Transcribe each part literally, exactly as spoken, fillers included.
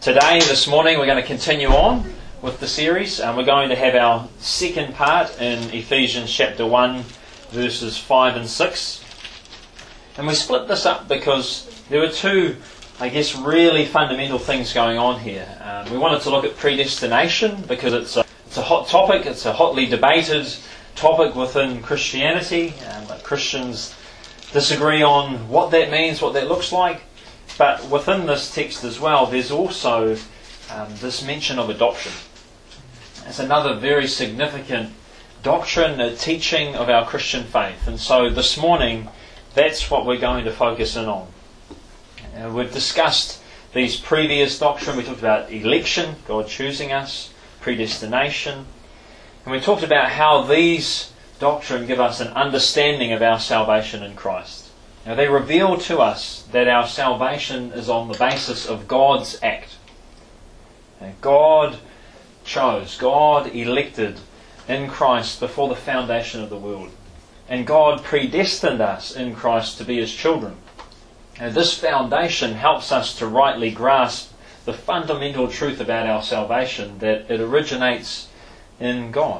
Today, this morning, we're going to continue on with the series, and we're going to have our second part in Ephesians chapter one, verses five and six. And we split this up because there were two, I guess, really fundamental things going on here. Um, we wanted to look at predestination because it's a, it's a hot topic, it's a hotly debated topic within Christianity. Um, but Christians disagree on what that means, what that looks like. But within this text as well, there's also um, this mention of adoption. It's another very significant doctrine, a teaching of our Christian faith. And so this morning, that's what we're going to focus in on. Uh, we've discussed these previous doctrine. We talked about election, God choosing us, predestination. And we talked about how these doctrine give us an understanding of our salvation in Christ. Now, they reveal to us that our salvation is on the basis of God's act. And God chose, God elected in Christ before the foundation of the world. And God predestined us in Christ to be His children. And this foundation helps us to rightly grasp the fundamental truth about our salvation, that it originates in God.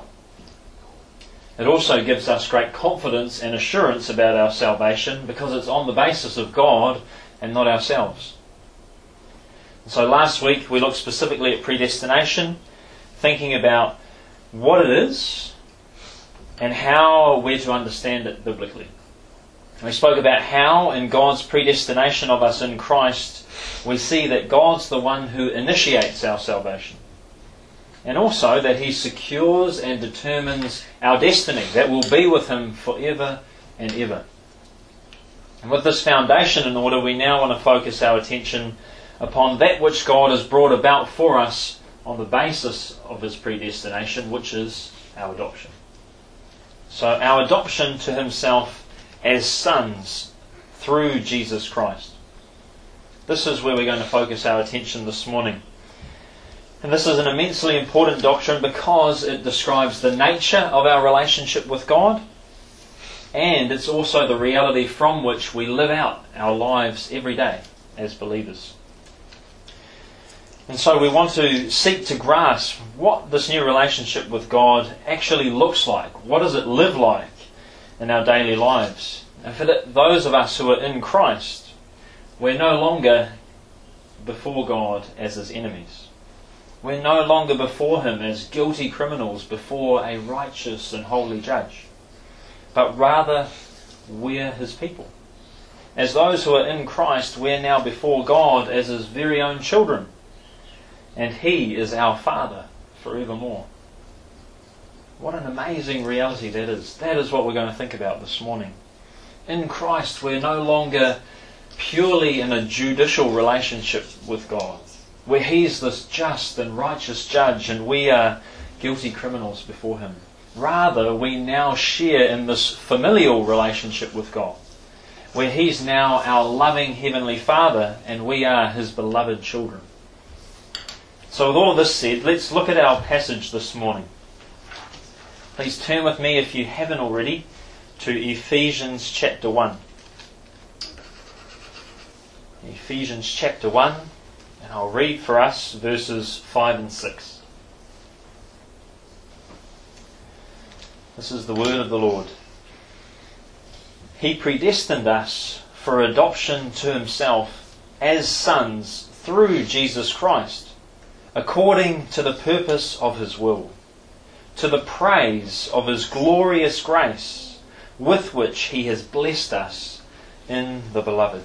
It also gives us great confidence and assurance about our salvation because it's on the basis of God and not ourselves. And so last week we looked specifically at predestination, thinking about what it is and how we're to understand it biblically. And we spoke about how in God's predestination of us in Christ we see that God's the one who initiates our salvation. And also that He secures and determines our destiny, that will be with Him forever and ever. And with this foundation in order, we now want to focus our attention upon that which God has brought about for us on the basis of His predestination, which is our adoption. So our adoption to Himself as sons through Jesus Christ. This is where we're going to focus our attention this morning. And this is an immensely important doctrine because it describes the nature of our relationship with God, and it's also the reality from which we live out our lives every day as believers. And so we want to seek to grasp what this new relationship with God actually looks like. What does it live like in our daily lives? And for those of us who are in Christ, we're no longer before God as His enemies. We're no longer before Him as guilty criminals before a righteous and holy judge, but rather we're His people. As those who are in Christ, we're now before God as His very own children, and He is our Father forevermore. What an amazing reality that is. That is what we're going to think about this morning. In Christ, we're no longer purely in a judicial relationship with God, where He's this just and righteous judge and we are guilty criminals before Him. Rather, we now share in this familial relationship with God, where He's now our loving Heavenly Father and we are His beloved children. So with all of this said, let's look at our passage this morning. Please turn with me, if you haven't already, to Ephesians chapter one. Ephesians chapter one. And I'll read for us verses five and six. This is the word of the Lord. He predestined us for adoption to Himself as sons through Jesus Christ, according to the purpose of His will, to the praise of His glorious grace, with which He has blessed us in the Beloved.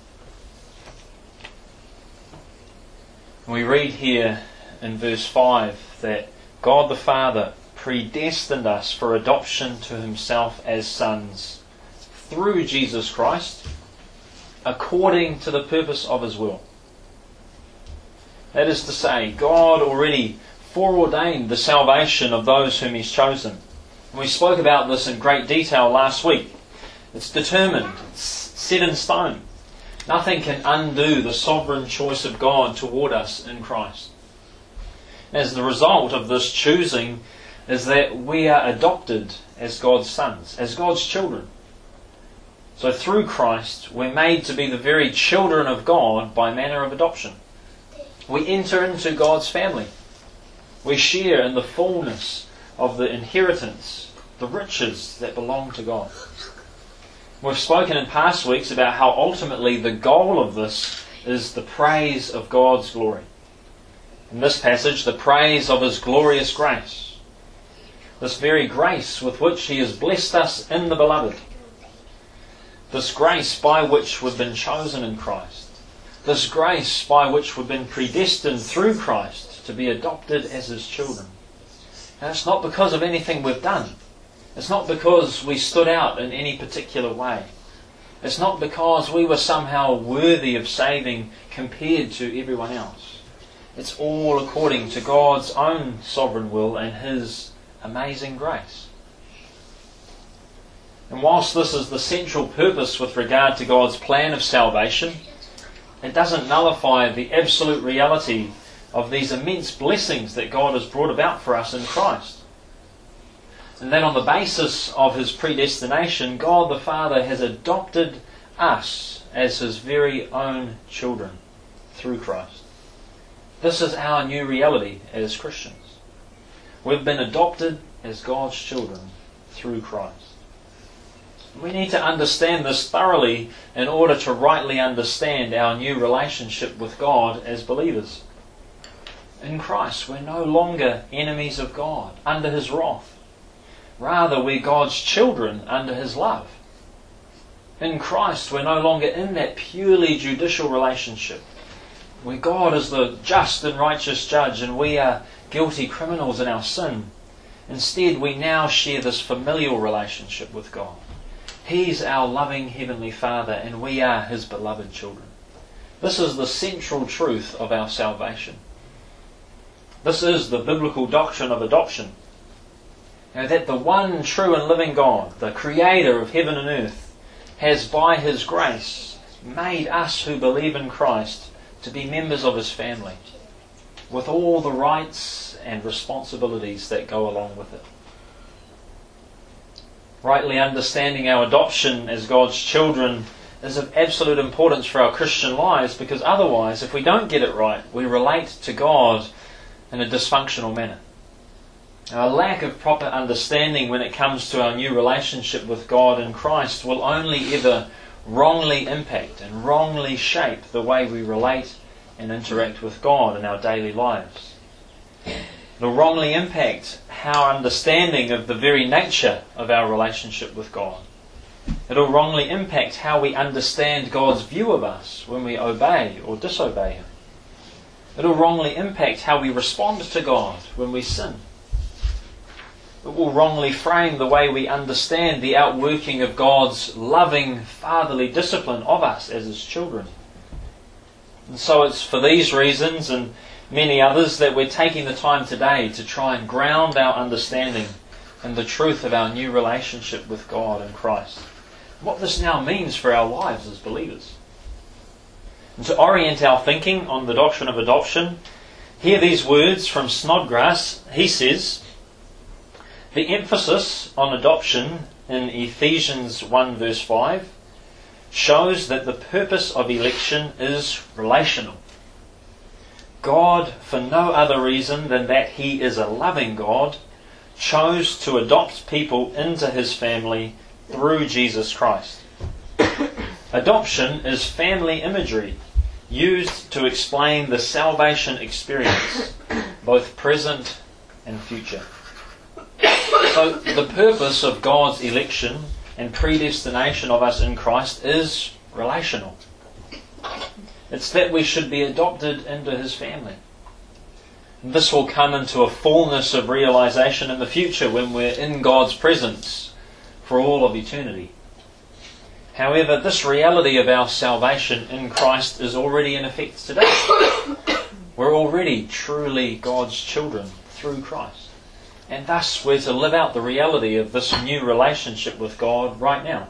We read here in verse five that God the Father predestined us for adoption to Himself as sons through Jesus Christ, according to the purpose of His will. That is to say, God already foreordained the salvation of those whom He's chosen. And we spoke about this in great detail last week. It's determined, it's set in stone. Nothing can undo the sovereign choice of God toward us in Christ. As the result of this choosing is that we are adopted as God's sons, as God's children. So through Christ, we're made to be the very children of God by manner of adoption. We enter into God's family. We share in the fullness of the inheritance, the riches that belong to God. We've spoken in past weeks about how ultimately the goal of this is the praise of God's glory. In this passage, the praise of His glorious grace. This very grace with which He has blessed us in the Beloved. This grace by which we've been chosen in Christ. This grace by which we've been predestined through Christ to be adopted as His children. And it's not because of anything we've done. It's not because we stood out in any particular way. It's not because we were somehow worthy of saving compared to everyone else. It's all according to God's own sovereign will and His amazing grace. And whilst this is the central purpose with regard to God's plan of salvation, it doesn't nullify the absolute reality of these immense blessings that God has brought about for us in Christ. And that on the basis of His predestination, God the Father has adopted us as His very own children through Christ. This is our new reality as Christians. We've been adopted as God's children through Christ. We need to understand this thoroughly in order to rightly understand our new relationship with God as believers. In Christ, we're no longer enemies of God, under His wrath. Rather, we're God's children under His love. In Christ, we're no longer in that purely judicial relationship, where God is the just and righteous judge and we are guilty criminals in our sin. Instead, we now share this familial relationship with God. He's our loving Heavenly Father and we are His beloved children. This is the central truth of our salvation. This is the biblical doctrine of adoption. Now, that the one true and living God, the Creator of heaven and earth, has by His grace made us who believe in Christ to be members of His family, with all the rights and responsibilities that go along with it. Rightly understanding our adoption as God's children is of absolute importance for our Christian lives, because otherwise, if we don't get it right, we relate to God in a dysfunctional manner. Our lack of proper understanding when it comes to our new relationship with God in Christ will only ever wrongly impact and wrongly shape the way we relate and interact with God in our daily lives. It'll wrongly impact our understanding of the very nature of our relationship with God. It'll wrongly impact how we understand God's view of us when we obey or disobey Him. It'll wrongly impact how we respond to God when we sin. It will wrongly frame the way we understand the outworking of God's loving, fatherly discipline of us as His children. And so it's for these reasons and many others that we're taking the time today to try and ground our understanding in the truth of our new relationship with God in Christ. What this now means for our lives as believers. And to orient our thinking on the doctrine of adoption, hear these words from Snodgrass. He says, the emphasis on adoption in Ephesians one verse five shows that the purpose of election is relational. God, for no other reason than that He is a loving God, chose to adopt people into His family through Jesus Christ. Adoption is family imagery used to explain the salvation experience, both present and future. So the purpose of God's election and predestination of us in Christ is relational. It's that we should be adopted into His family. This will come into a fullness of realization in the future when we're in God's presence for all of eternity. However, this reality of our salvation in Christ is already in effect today. We're already truly God's children through Christ. And thus we're to live out the reality of this new relationship with God right now.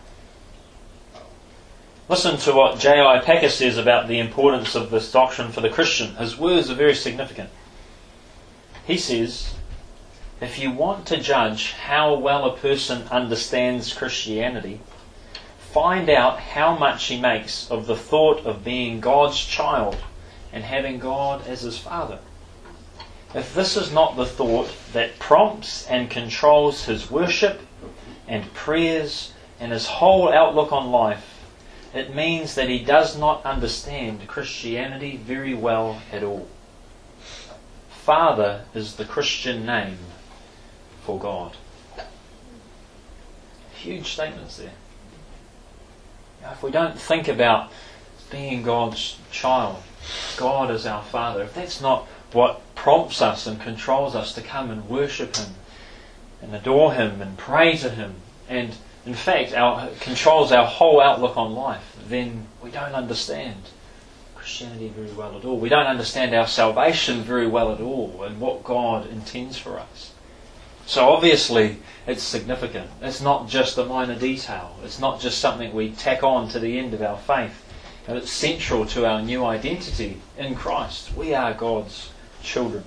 Listen to what J I Packer says about the importance of this doctrine for the Christian. His words are very significant. He says, if you want to judge how well a person understands Christianity, find out how much he makes of the thought of being God's child and having God as his Father. If this is not the thought that prompts and controls his worship and prayers and his whole outlook on life, it means that he does not understand Christianity very well at all. Father is the Christian name for God. Huge statements there. Now, if we don't think about being God's child, God is our Father, if that's not what prompts us and controls us to come and worship him and adore him and pray to him, and in fact our, controls our whole outlook on life, then we don't understand Christianity very well at all. We don't understand our salvation very well at all and what God intends for us. So obviously it's significant. It's not just a minor detail. It's not just something we tack on to the end of our faith. And it's central to our new identity in Christ. We are God's children.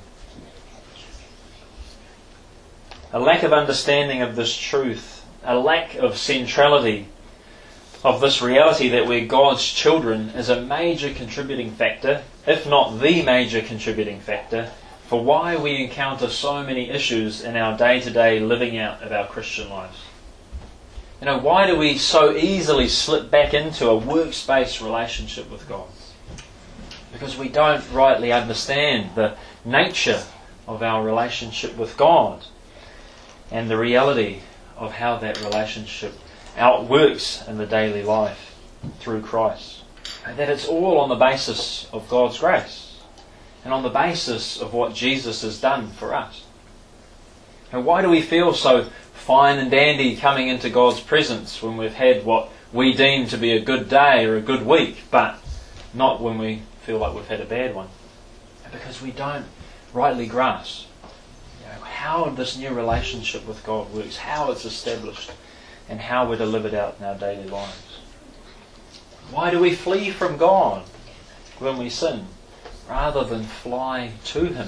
A lack of understanding of this truth, a lack of centrality of this reality that we're God's children, is a major contributing factor, if not the major contributing factor, for why we encounter so many issues in our day-to-day living out of our Christian lives. You know, why do we so easily slip back into a works-based relationship with God? Because we don't rightly understand the nature of our relationship with God and the reality of how that relationship outworks in the daily life through Christ. And that it's all on the basis of God's grace and on the basis of what Jesus has done for us. And why do we feel so fine and dandy coming into God's presence when we've had what we deem to be a good day or a good week, but not when we feel like we've had a bad one? Because we don't rightly grasp, you know, how this new relationship with God works, how it's established, and how we're to live it out in our daily lives. Why do we flee from God when we sin rather than fly to him?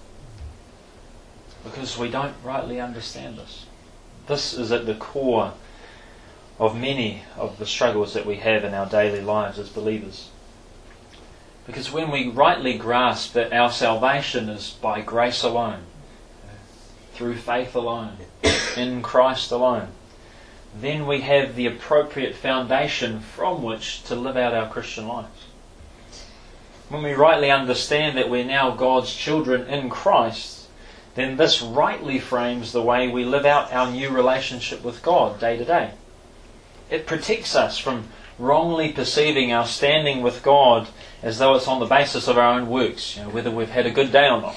Because we don't rightly understand this. This is at the core of many of the struggles that we have in our daily lives as believers. Because when we rightly grasp that our salvation is by grace alone, through faith alone, in Christ alone, then we have the appropriate foundation from which to live out our Christian lives. When we rightly understand that we're now God's children in Christ, then this rightly frames the way we live out our new relationship with God day to day. It protects us from wrongly perceiving our standing with God as though it's on the basis of our own works, you know, whether we've had a good day or not.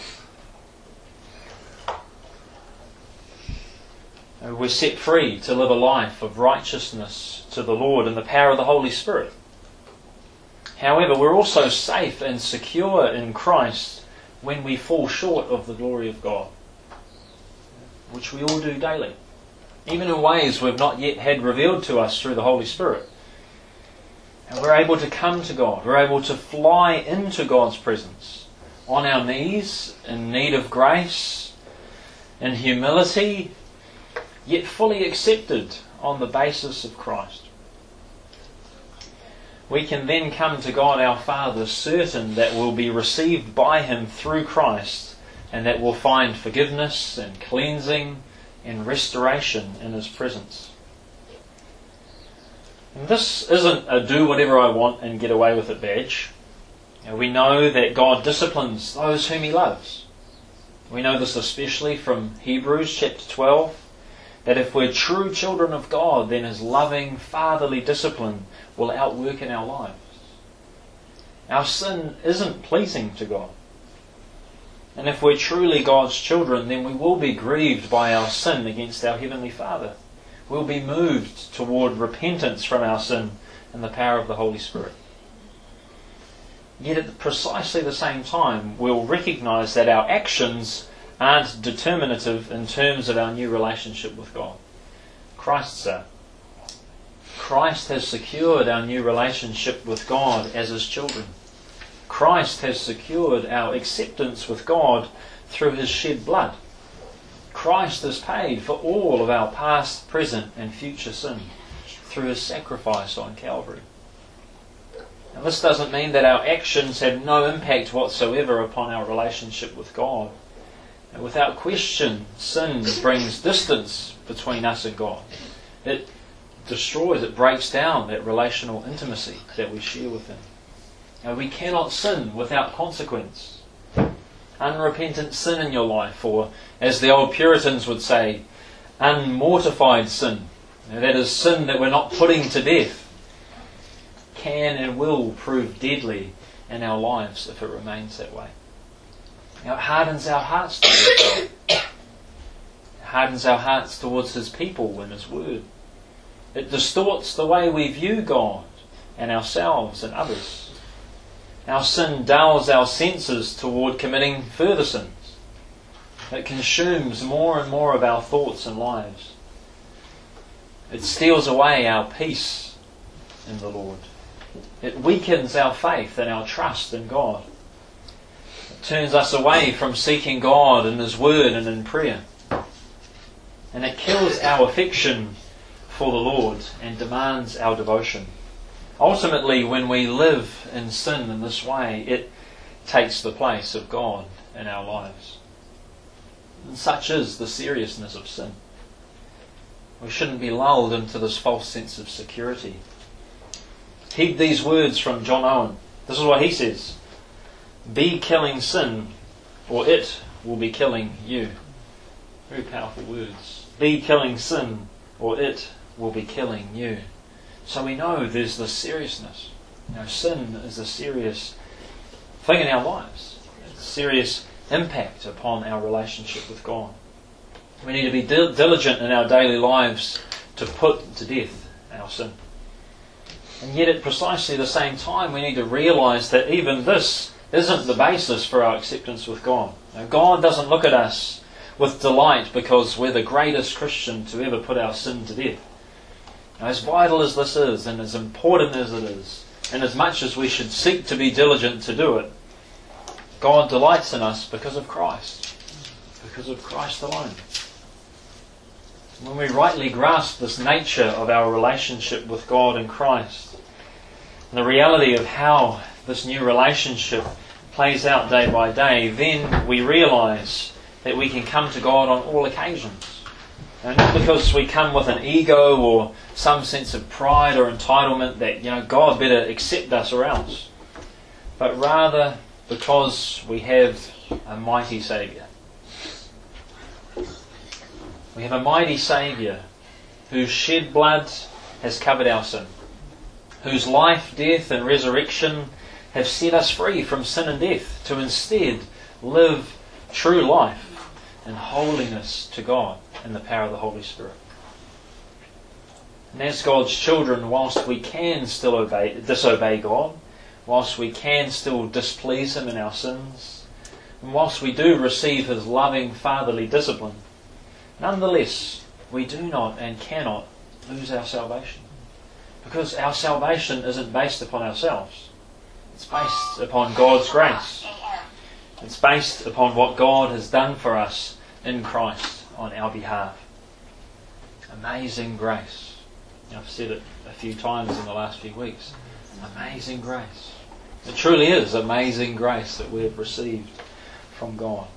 We're set free to live a life of righteousness to the Lord in the power of the Holy Spirit. However, we're also safe and secure in Christ when we fall short of the glory of God, which we all do daily, even in ways we've not yet had revealed to us through the Holy Spirit. And we're able to come to God, we're able to fly into God's presence on our knees, in need of grace, in humility, yet fully accepted on the basis of Christ. We can then come to God our Father certain that we'll be received by him through Christ, and that we'll find forgiveness and cleansing and restoration in his presence. And this isn't a do whatever I want and get away with it badge. You know, we know that God disciplines those whom he loves. We know this especially from Hebrews chapter twelve, that if we're true children of God, then his loving fatherly discipline will outwork in our lives. Our sin isn't pleasing to God. And if we're truly God's children, then we will be grieved by our sin against our Heavenly Father. We'll be moved toward repentance from our sin in the power of the Holy Spirit. Yet at precisely the same time, we'll recognise that our actions aren't determinative in terms of our new relationship with God. Christ's are. Christ has secured our new relationship with God as his children. Christ has secured our acceptance with God through his shed blood. Christ has paid for all of our past, present and future sin through his sacrifice on Calvary. And this doesn't mean that our actions have no impact whatsoever upon our relationship with God. And without question, sin brings distance between us and God. It destroys, it breaks down that relational intimacy that we share with Him. And we cannot sin without consequence. Unrepentant sin in your life, or as the old Puritans would say, unmortified sin, now, that is sin that we're not putting to death, can and will prove deadly in our lives if it remains that way. Now, it hardens our hearts towards God. It hardens our hearts towards His people and His Word. It distorts the way we view God and ourselves and others. Our sin dulls our senses toward committing further sins. It consumes more and more of our thoughts and lives. It steals away our peace in the Lord. It weakens our faith and our trust in God. It turns us away from seeking God in His Word and in prayer. And it kills our affection for the Lord and demands our devotion. Ultimately, when we live in sin in this way, it takes the place of God in our lives. And such is the seriousness of sin. We shouldn't be lulled into this false sense of security. Heed these words from John Owen. This is what he says: be killing sin, or it will be killing you. Very powerful words. Be killing sin, or it will be killing you. So we know there's this seriousness. You know, sin is a serious thing in our lives. It's a serious impact upon our relationship with God. We need to be dil- diligent in our daily lives to put to death our sin. And yet at precisely the same time we need to realise that even this isn't the basis for our acceptance with God. Now, God doesn't look at us with delight because we're the greatest Christian to ever put our sin to death. Now, as vital as this is, and as important as it is, and as much as we should seek to be diligent to do it, God delights in us because of Christ. Because of Christ alone. When we rightly grasp this nature of our relationship with God in Christ, and the reality of how this new relationship plays out day by day, then we realise that we can come to God on all occasions. And not because we come with an ego or some sense of pride or entitlement that, you know, God better accept us or else, but rather because we have a mighty Saviour. We have a mighty Saviour whose shed blood has covered our sin, whose life, death and resurrection have set us free from sin and death to instead live true life in holiness to God in the power of the Holy Spirit. And as God's children, whilst we can still obey, disobey God, whilst we can still displease Him in our sins, and whilst we do receive His loving fatherly discipline, nonetheless, we do not and cannot lose our salvation. Because our salvation isn't based upon ourselves. It's based upon God's grace. It's based upon what God has done for us in Christ on our behalf. Amazing grace. I've said it a few times in the last few weeks. Amazing grace. It truly is amazing grace that we have received from God.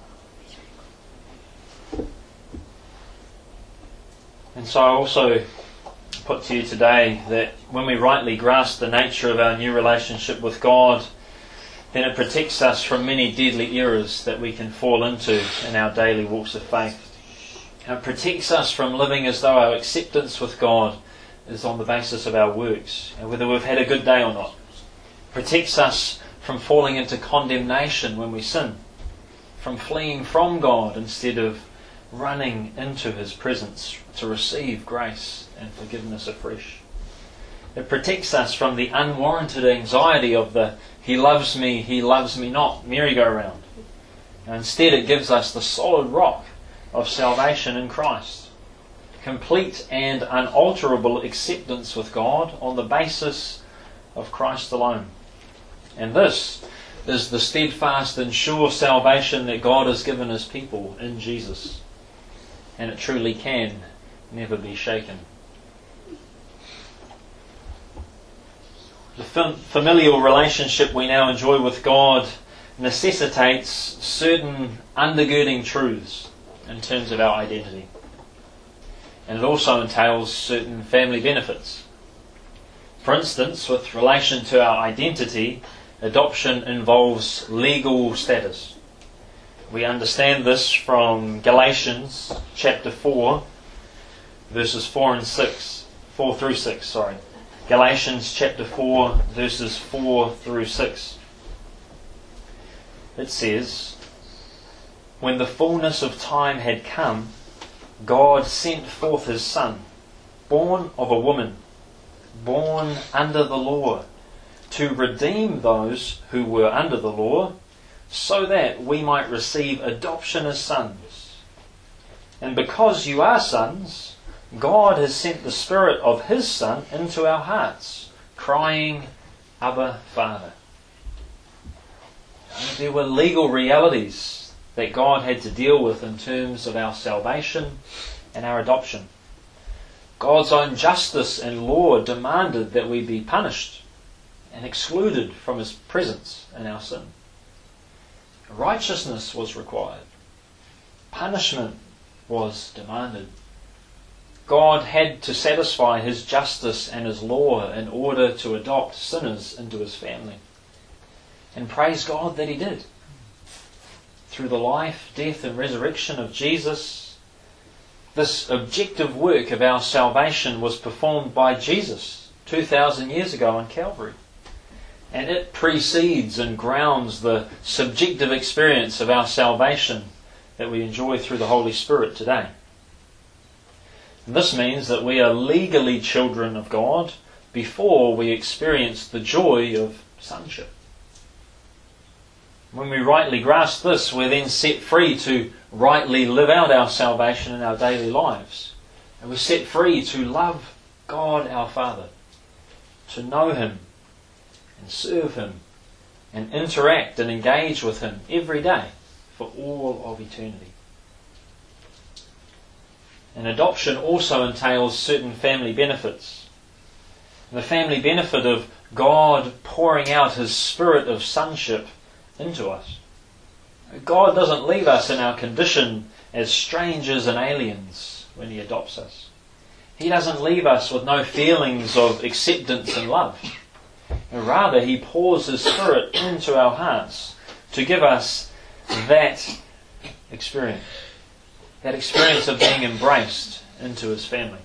And so I also put to you today that when we rightly grasp the nature of our new relationship with God, then it protects us from many deadly errors that we can fall into in our daily walks of faith. And it protects us from living as though our acceptance with God is on the basis of our works, and whether we've had a good day or not. It protects us from falling into condemnation when we sin, from fleeing from God instead of running into His presence to receive grace and forgiveness afresh. It protects us from the unwarranted anxiety of the "He loves me, He loves me not" merry-go-round. And instead it gives us the solid rock of salvation in Christ. Complete and unalterable acceptance with God on the basis of Christ alone. And this is the steadfast and sure salvation that God has given His people in Jesus. And it truly can never be shaken. The fam- familial relationship we now enjoy with God necessitates certain undergirding truths in terms of our identity. And it also entails certain family benefits. For instance, with relation to our identity, adoption involves legal status. We understand this from Galatians chapter four, verses four and six, four through six, sorry. Galatians chapter four, verses four through six. It says, "When the fullness of time had come, God sent forth His Son, born of a woman, born under the law, to redeem those who were under the law, so that we might receive adoption as sons. And because you are sons, God has sent the Spirit of His Son into our hearts, crying, Abba, Father." There were legal realities that God had to deal with in terms of our salvation and our adoption. God's own justice and law demanded that we be punished and excluded from His presence in our sin. Righteousness was required. Punishment was demanded. God had to satisfy His justice and His law in order to adopt sinners into His family. And praise God that He did. Through the life, death and resurrection of Jesus, this objective work of our salvation was performed by Jesus two thousand years ago on Calvary. And it precedes and grounds the subjective experience of our salvation that we enjoy through the Holy Spirit today. And this means that we are legally children of God before we experience the joy of sonship. When we rightly grasp this, we're then set free to rightly live out our salvation in our daily lives. And we're set free to love God our Father, to know Him and serve Him and interact and engage with Him every day for all of eternity. And adoption also entails certain family benefits. The family benefit of God pouring out His Spirit of sonship into us. God doesn't leave us in our condition as strangers and aliens when He adopts us. He doesn't leave us with no feelings of acceptance and love. And rather, He pours His Spirit into our hearts to give us that experience. That experience of being embraced into His family.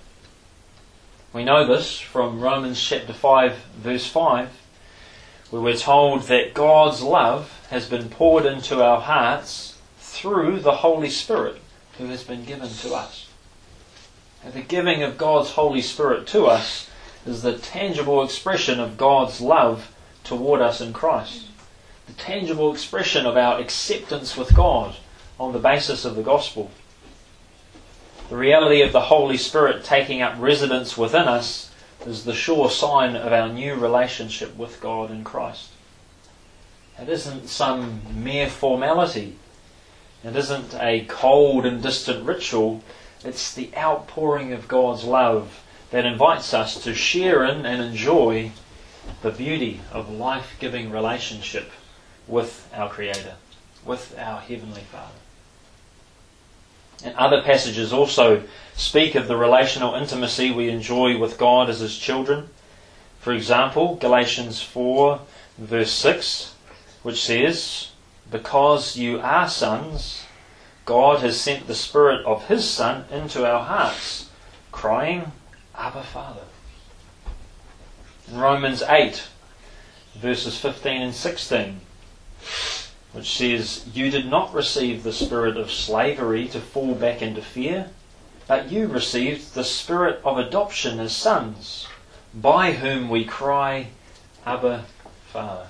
We know this from Romans chapter five, verse five, where we're told that God's love has been poured into our hearts through the Holy Spirit who has been given to us. And the giving of God's Holy Spirit to us is the tangible expression of God's love toward us in Christ. The tangible expression of our acceptance with God on the basis of the gospel. The reality of the Holy Spirit taking up residence within us is the sure sign of our new relationship with God in Christ. It isn't some mere formality. It isn't a cold and distant ritual. It's the outpouring of God's love that invites us to share in and enjoy the beauty of life-giving relationship with our Creator, with our Heavenly Father. And other passages also speak of the relational intimacy we enjoy with God as His children. For example, Galatians four verse six, which says, "Because you are sons, God has sent the Spirit of His Son into our hearts, crying, Abba, Father." In Romans eight, verses fifteen and sixteen, which says, "You did not receive the spirit of slavery to fall back into fear, but you received the Spirit of adoption as sons, by whom we cry, Abba, Father."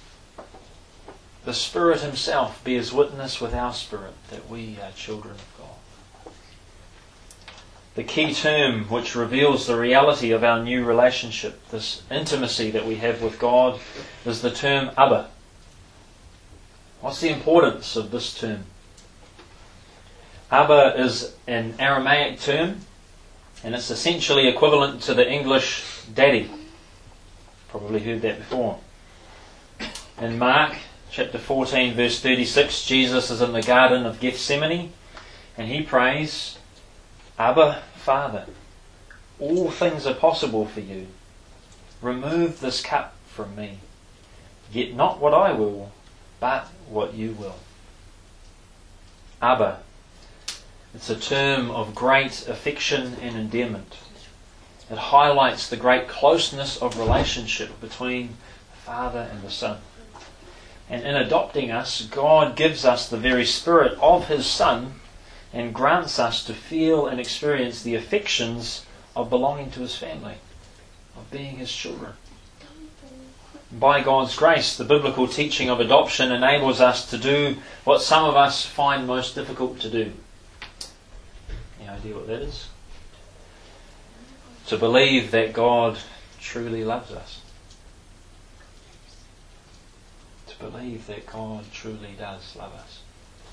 The Spirit Himself bears witness with our spirit that we are children of God. The key term which reveals the reality of our new relationship, this intimacy that we have with God, is the term Abba. What's the importance of this term? Abba is an Aramaic term, and it's essentially equivalent to the English daddy. Probably heard that before. In Mark chapter fourteen verse thirty-six, Jesus is in the Garden of Gethsemane and he prays, Abba, Father, all things are possible for you. Remove this cup from me. Yet not what I will, but what you will. Abba. It's a term of great affection and endearment. It highlights the great closeness of relationship between the Father and the Son. And in adopting us, God gives us the very spirit of His Son and grants us to feel and experience the affections of belonging to His family, of being His children. By God's grace, the biblical teaching of adoption enables us to do what some of us find most difficult to do. Any idea what that is? To believe that God truly loves us. To believe that God truly does love us.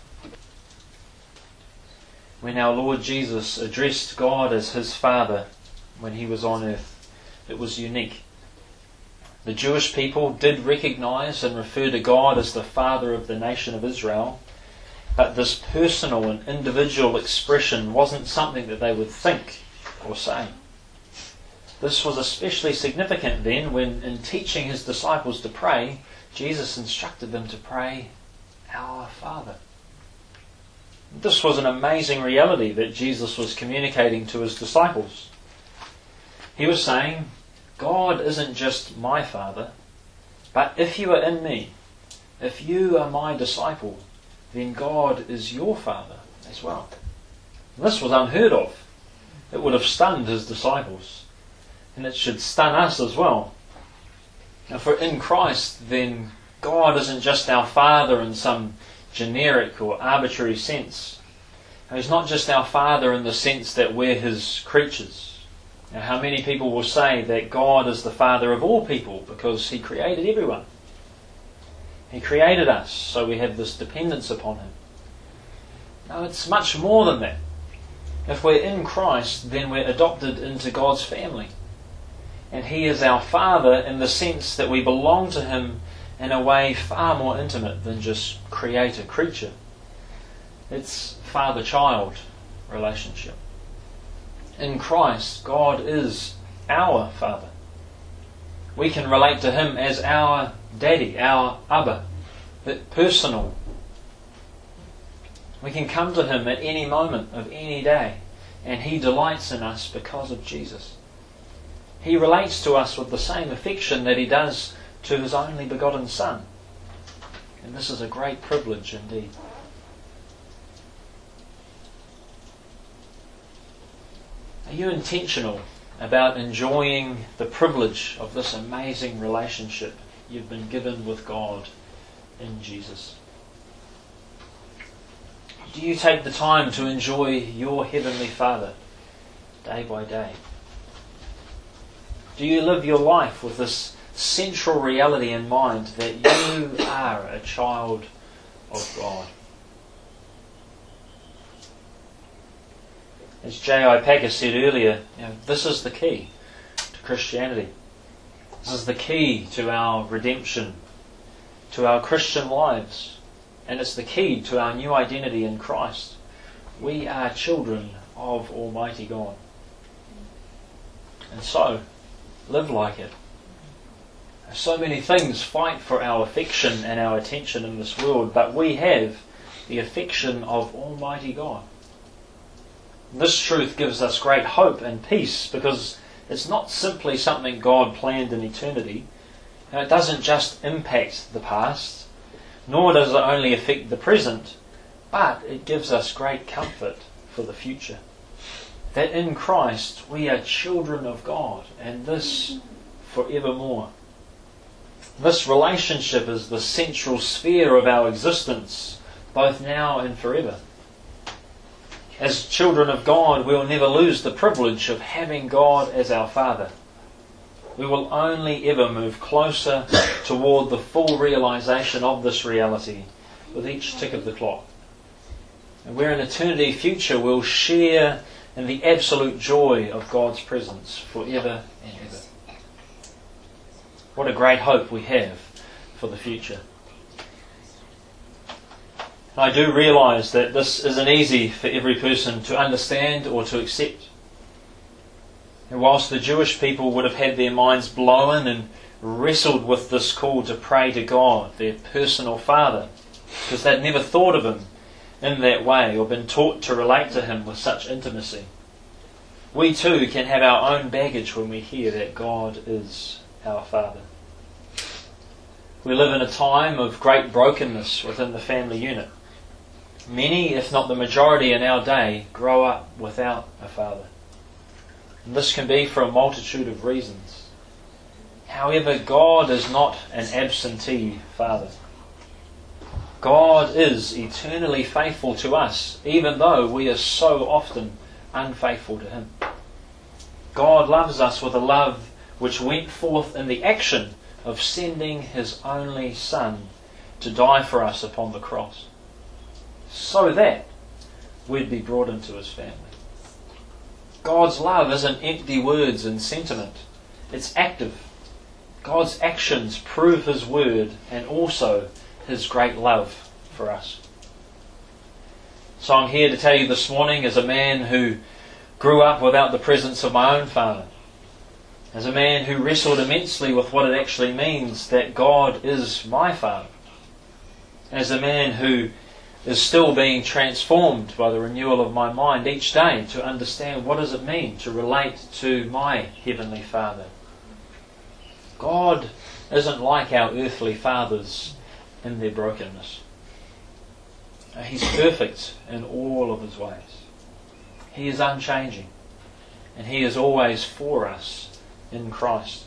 When our Lord Jesus addressed God as His Father when He was on earth, it was unique. The Jewish people did recognise and refer to God as the Father of the nation of Israel, but this personal and individual expression wasn't something that they would think or say. This was especially significant then when, in teaching His disciples to pray, Jesus instructed them to pray, Our Father. This was an amazing reality that Jesus was communicating to His disciples. He was saying, God isn't just my Father, but if you are in me, if you are my disciple, then God is your Father as well. And this was unheard of. It would have stunned His disciples. And it should stun us as well. Now, for in Christ, then, God isn't just our Father in some generic or arbitrary sense. He's not just our Father in the sense that we're His creatures. Now, how many people will say that God is the Father of all people because He created everyone? He created us, so we have this dependence upon Him. No, it's much more than that. If we're in Christ, then we're adopted into God's family. And He is our Father in the sense that we belong to Him in a way far more intimate than just creator-creature. It's father-child relationship. In Christ, God is our Father. We can relate to Him as our Daddy, our Abba, but personal. We can come to Him at any moment of any day, and He delights in us because of Jesus. He relates to us with the same affection that He does to His only begotten Son. And this is a great privilege indeed. Are you intentional about enjoying the privilege of this amazing relationship you've been given with God in Jesus? Do you take the time to enjoy your Heavenly Father day by day? Do you live your life with this central reality in mind that you are a child of God? As J I Packer said earlier, you know, this is the key to Christianity. This is the key to our redemption, to our Christian lives, and it's the key to our new identity in Christ. We are children of Almighty God. And so, live like it. So many things fight for our affection and our attention in this world, but we have the affection of Almighty God. This truth gives us great hope and peace because it's not simply something God planned in eternity. And it doesn't just impact the past, nor does it only affect the present, but it gives us great comfort for the future. That in Christ we are children of God, and this forevermore. This relationship is the central sphere of our existence, both now and forever. As children of God, we will never lose the privilege of having God as our Father. We will only ever move closer toward the full realization of this reality with each tick of the clock. And where in eternity future we'll share in the absolute joy of God's presence forever and ever. What a great hope we have for the future. I do realise that this isn't easy for every person to understand or to accept. And whilst the Jewish people would have had their minds blown and wrestled with this call to pray to God, their personal Father, because they'd never thought of Him in that way or been taught to relate to Him with such intimacy, we too can have our own baggage when we hear that God is our Father. We live in a time of great brokenness within the family unit. Many, if not the majority in our day, grow up without a father. And this can be for a multitude of reasons. However, God is not an absentee Father. God is eternally faithful to us, even though we are so often unfaithful to Him. God loves us with a love which went forth in the action of sending His only Son to die for us upon the cross, so that we'd be brought into His family. God's love isn't empty words and sentiment. It's active. God's actions prove His word and also His great love for us. So I'm here to tell you this morning, as a man who grew up without the presence of my own father, as a man who wrestled immensely with what it actually means that God is my Father, as a man who is still being transformed by the renewal of my mind each day to understand what does it mean to relate to my Heavenly Father. God isn't like our earthly fathers in their brokenness. He's perfect in all of His ways. He is unchanging, and He is always for us in Christ.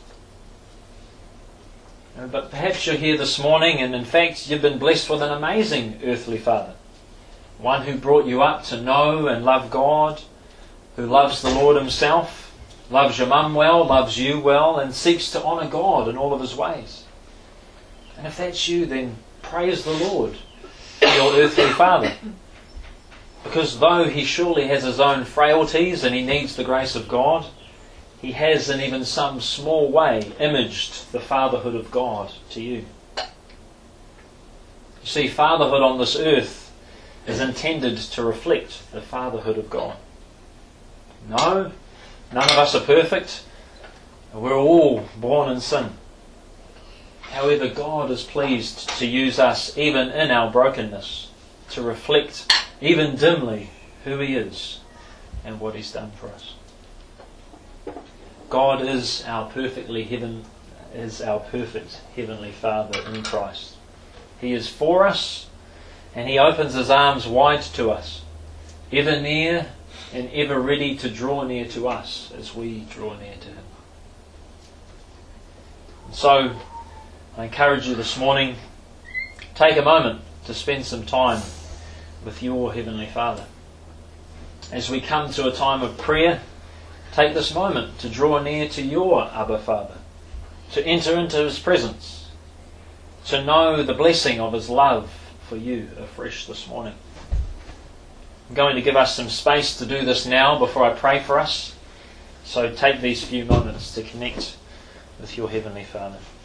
But perhaps you're here this morning and in fact you've been blessed with an amazing earthly father. One who brought you up to know and love God, who loves the Lord Himself, loves your mum well, loves you well, and seeks to honour God in all of His ways. And if that's you, then praise the Lord for your earthly father. Because though he surely has his own frailties and he needs the grace of God, he has in even some small way imaged the fatherhood of God to you. You see, fatherhood on this earth is intended to reflect the fatherhood of God. No, none of us are perfect. We're all born in sin. However, God is pleased to use us even in our brokenness to reflect, even dimly, who He is and what He's done for us. God is our perfectly heaven is our perfect Heavenly Father in Christ. He is for us, and He opens His arms wide to us, ever near and ever ready to draw near to us as we draw near to Him. And so, I encourage you this morning, take a moment to spend some time with your Heavenly Father. As we come to a time of prayer, take this moment to draw near to your Abba Father, to enter into His presence, to know the blessing of His love for you afresh this morning. I'm going to give us some space to do this now before I pray for us, so take these few moments to connect with your Heavenly Father.